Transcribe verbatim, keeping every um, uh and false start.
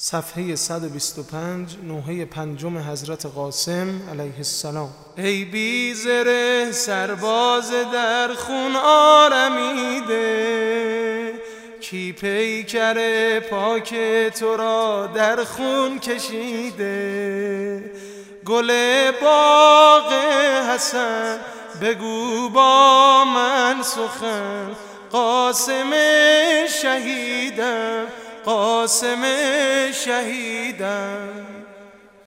صفحه صد و بیست و پنج، نوحه پنجم حضرت قاسم علیه السلام. ای بی زره سرباز در خون آرمیده، کی پیکر پاک تو را در خون کشیده؟ گل باغ حسن بگو با من سخن، قاسم شهیدم، قاسم شهیدم.